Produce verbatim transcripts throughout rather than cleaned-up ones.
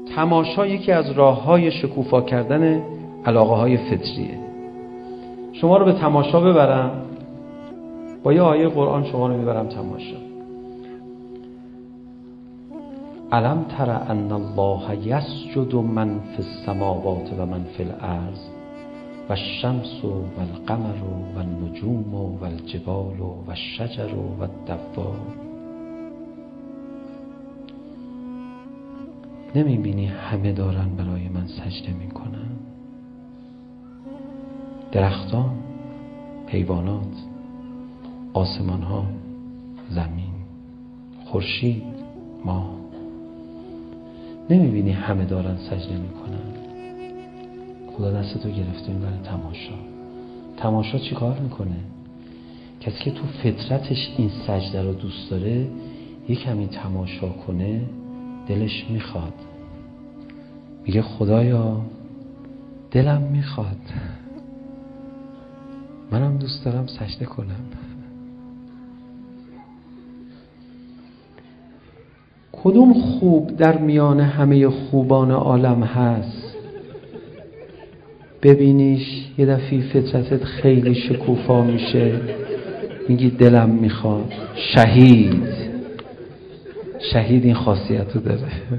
تماشا یکی از راه‌های شکوفا کردن علاقه‌های فطریه. شما رو به تماشا ببرم، با یه آیه قرآن شما رو میبرم تماشا. الم تر ان الله یسجد من فی السماوات و من فی الارض و الشمس و القمر و النجوم و الجبال و الشجر و الدواب. نمیبینی همه دارن برای من سجده میکنن؟ درختان، حیوانات، آسمان ها، زمین، خورشید، ماه. نمیبینی همه دارن سجده میکنن؟ خدا دستتو گرفته میبره تماشا. تماشا چی کار میکنه؟ کسی که تو فطرتش این سجده رو دوست داره یک کمی تماشا کنه دلش میخواد، میگه خدایا دلم میخواد، منم دوست دارم سجده کنم. کدوم خوب در میان همه خوبان عالم هست ببینیش یه دفعه فطرتت خیلی شکوفا میشه، میگی دلم میخواد؟ شهید شهید این خاصیت رو داره.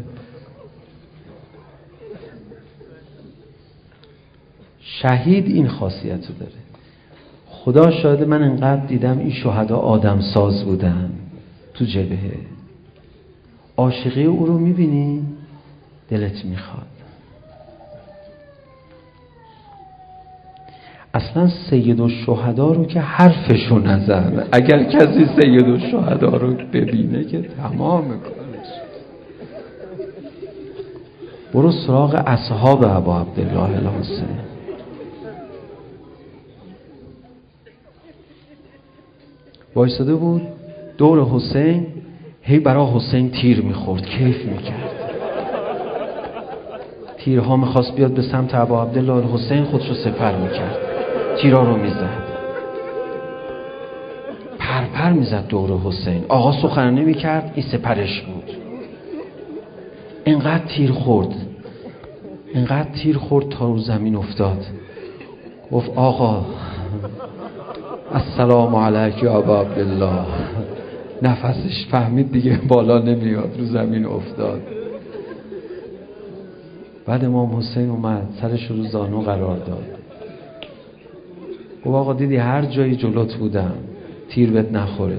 شهید این خاصیت رو داره. خدا شاهد، من انقدر دیدم این شهدا آدم ساز بودن تو جبهه. عاشقی او رو میبینی دلت میخواد. اصلا سید الشهدا رو که حرفشو نزن، اگر کسی سید الشهدا رو ببینه که تمام کارش. برو سراغ اصحاب ابا عبدالله الحسین. وایساده بود دور حسین، هی برای حسین تیر میخورد، کیف میکرد. تیرها میخواست بیاد به سمت ابا عبدالله الحسین، خودشو سپر میکرد، تیرها رو میزد، پرپر میزد دور حسین. آقا سخنرانی میکرد، این سپرش بود. اینقدر تیر خورد، اینقدر تیر خورد تا رو زمین افتاد. گفت آقا السلام علیک یا ابا عبدالله. نفسش فهمید دیگه بالا نمیاد، رو زمین افتاد. بعد امام حسین اومد، سرش رو زانو قرار داد. گفت آقا دیدی هر جایی جلوت بودم تیر بهت نخوره،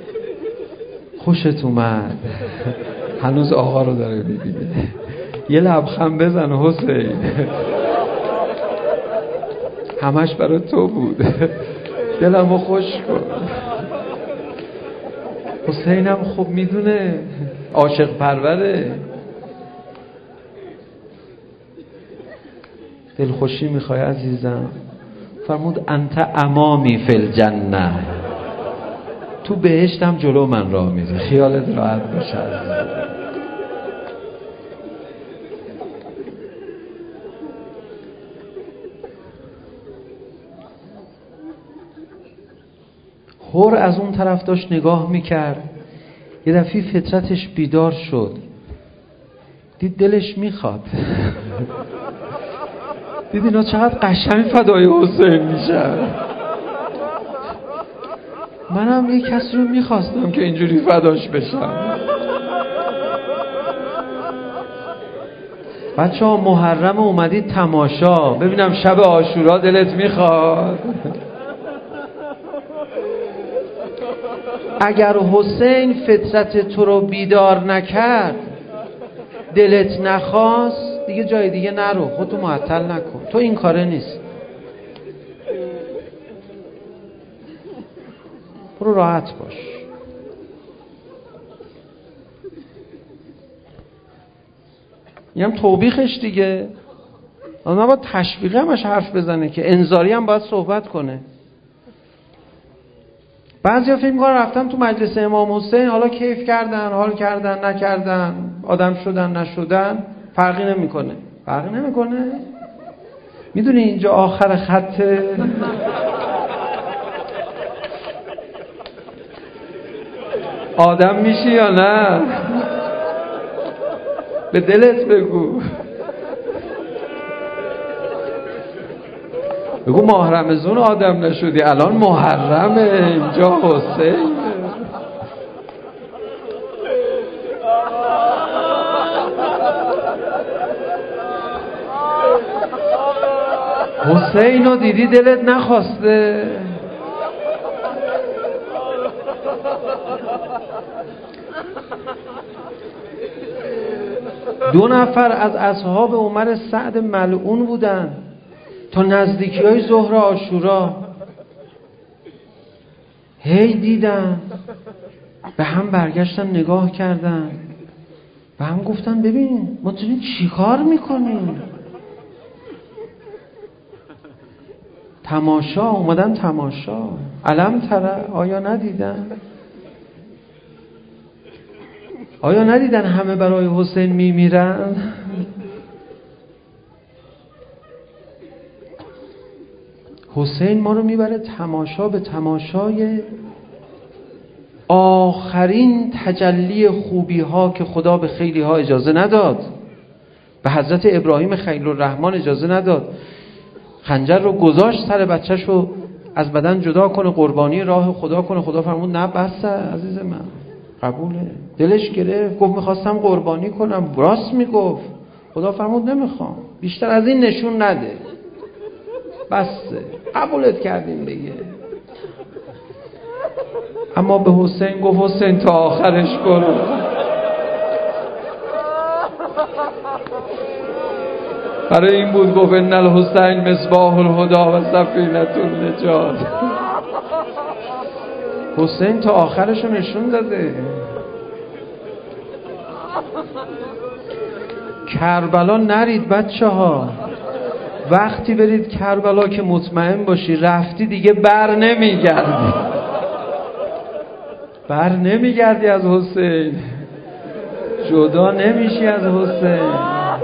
خوشت اومد؟ هنوز آقا رو داره میبینه. یه لبخند بزن حسین، همش برای تو بود، دلمو خوش کن. حسینم خوب میدونه عاشق پروره. دلخوشی میخوای عزیزم؟ فرمود انت امامی فی الجنه، تو بهشتم جلو من راه میری، خیالت راحت باشه عزیزم. هور از اون طرف داشت نگاه میکرد، یه دفعه فطرتش بیدار شد، دید دلش میخواد. دید اینا چقدر قشنگ فدای حسین میشن. منم یه کسی رو میخواستم که اینجوری فداش بشم. بچه ها محرم اومدید تماشا، ببینم شب عاشورا دلت میخواد؟ اگر حسین فطرت تو رو بیدار نکرد، دلت نخواست، دیگه جای دیگه نرو، خودتو معطل نکن، تو این کاره نیست. برو راحت باش. اینم توبیخش دیگه. آدم باید تشویقی همش حرف بزنه که انذاری هم باید صحبت کنه. بعضیا فکر می‌کنن رفتن تو مجلس امام حسین، حالا کیف کردن، حال کردن، نکردن، آدم شدن، نشدن، فرقی نمیکنه. فرقی نمیکنه. میدونی اینجا آخر خطه؟ آدم میشی یا نه؟ به دلت بگو. بگو ماه رمضان آدم نشدی، الان محرمه، اینجا حسین. حسین رو دیدی دلت نخواسته؟ دو نفر از اصحاب عمر سعد ملعون بودن تا نزدیکی های ظهر عاشورا، هی دیدن، به هم برگشتن نگاه کردن، به هم گفتن ببین ما تو چی کار میکنیم؟ تماشا اومدن، تماشا. علم تره، آیا ندیدن؟ آیا ندیدن همه برای حسین میمیرن؟ حسین ما رو میبره تماشا، به تماشای آخرین تجلی خوبی ها که خدا به خیلی ها اجازه نداد. به حضرت ابراهیم خلیل الرحمن اجازه نداد، خنجر رو گذاشت سر بچه‌ش رو از بدن جدا کنه، قربانی راه خدا کنه. خدا فرمود نه بسه عزیز من، قبوله. دلش گرفت، گفت میخواستم قربانی کنم، راست میگفت. خدا فرمود نمیخوام، بیشتر از این نشون نده، بسه، قبولت کردیم دیگه. اما به حسین گفت حسین تا آخرش برو. برای این بود گفت ان الحسین مصباح الهدی و سفینة النجات. حسین تا آخرش رو نشون داده. کربلا نرید بچه ها، وقتی برید کربلا که مطمئن باشی رفتی دیگه بر نمیگردی، بر نمیگردی از حسین، جدا نمیشی از حسین.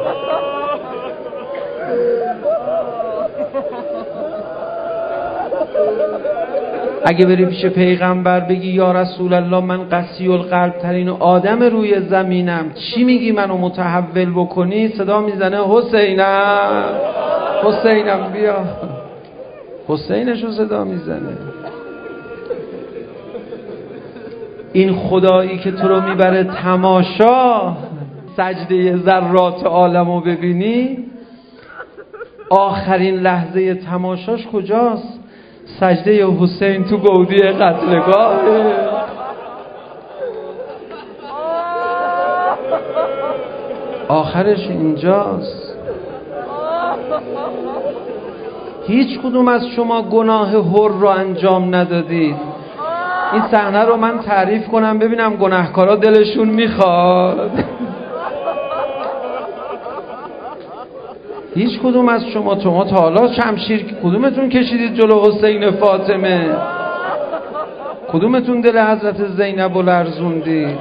اگه بری پیش پیغمبر بگی یا رسول الله من قسی القلب ترین آدم روی زمینم، چی میگی منو متحول بکنی؟ صدا میزنه حسینم، حسینم بیا. حسینشو صدا میزنه. این خدایی که تو رو میبره تماشا، سجده ذرات عالمو ببینی، آخرین لحظه تماشاش کجاست؟ سجده حسین تو گودی قتلگاه. آخرش اینجاست. هیچ کدوم از شما گناه هر رو انجام ندادید. این صحنه رو من تعریف کنم ببینم گناهکارا دلشون میخواد. هیچ کدوم از شما شما تا حالا شمشیر کدومتون کشیدید جلو حسین فاطمه؟ کدومتون دل حضرت زینب رو لرزوندید؟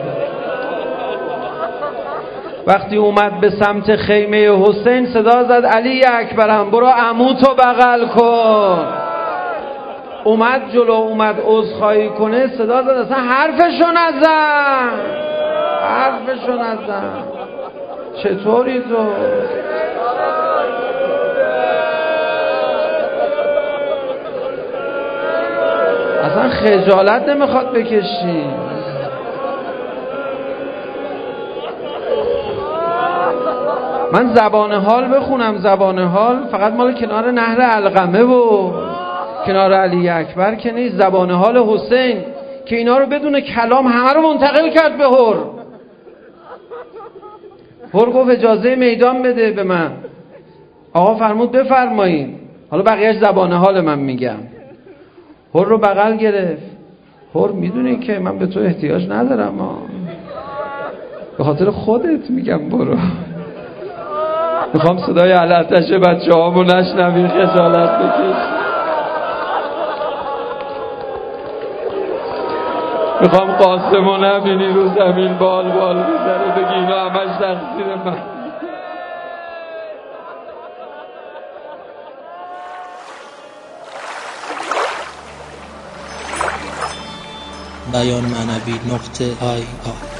وقتی اومد به سمت خیمه حسین صدا زد علی اکبرم برو عموتو بغل کن. اومد جلو، اومد عذرخواهی کنه، صدا زد اصلا حرفشو نزن، حرفشو نزن. چطوری تو؟ اصلا خجالت نمیخواد بکشی. من زبان حال بخونم، زبان حال فقط مال کنار نهر علقمه و کنار علی اکبر که نیست. زبان حال حسین که اینا رو بدون کلام همه رو منتقل کرد به هر. هر گفت اجازه میدان بده به من. آقا فرمود بفرمایید. حالا بقیهش زبان حال من میگم. هر رو بغل گرفت. هر میدونی که من به تو احتیاج ندارم ها. به خاطر خودت میگم برو. میخوام صدای علتش بچه هامو نشنوی خجالت بکش. میخوام قاسمو نبینی رو زمین بال بال بزنه بگی اینا همش تقصیر من. بیان معنوی نقطه آی آی